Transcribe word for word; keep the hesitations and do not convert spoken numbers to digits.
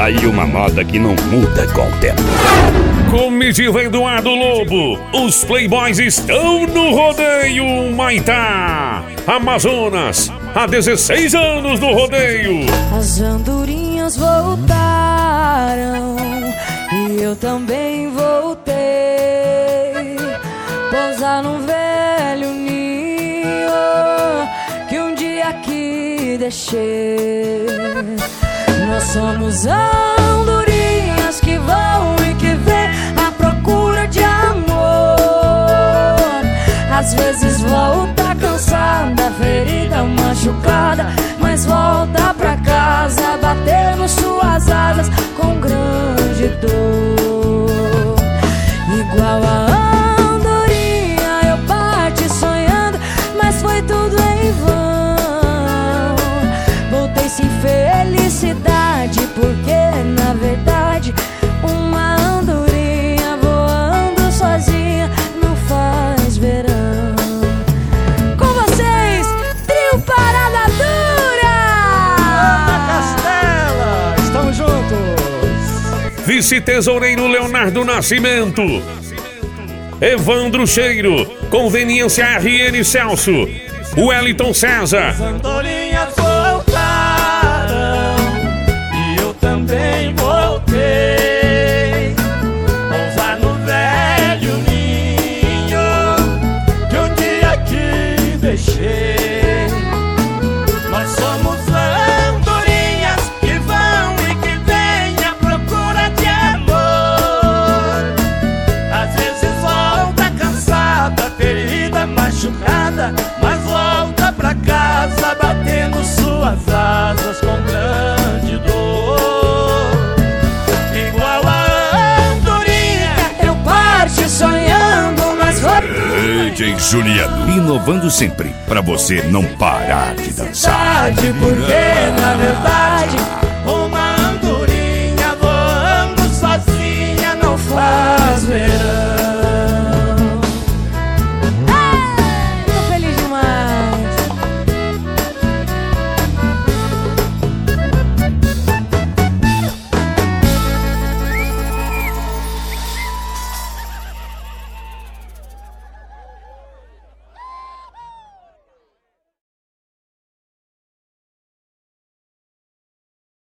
Tá aí uma moda que não muda com o tempo. Comitiva Eduardo Lobo, os Playboys estão no rodeio Maitá, Amazonas, há dezesseis anos no rodeio. As andorinhas voltaram e eu também voltei. Pousar num velho ninho que um dia aqui deixei. Nós somos andorinhas que vão e que vêm à procura de amor. Às vezes volta cansada, ferida, machucada, mas volta pra casa, batendo suas asas com grande dor. Igual a andorinha eu parti sonhando, mas foi tudo em vão. Voltei sem felicidade, porque na verdade uma andorinha voando sozinha não faz verão. Com vocês, trio Parada Dura! Ana Castela, estamos juntos. Vice-tesoureiro Leonardo Nascimento, Evandro Cheiro, Conveniência R N Celso, Wellington César. As andorinhas voltaram e eu também voltei. Pousar no velho ninho que um dia aqui deixei. Nós somos andorinhas que vão e que vêm à procura de amor. Às vezes volta cansada, ferida, machucada, mas volta pra casa batendo suas asas com grande dor. Igual a andorinha eu parti sonhando, mas foi D J Juliano, inovando sempre, pra você não parar de dançar. porque na verdade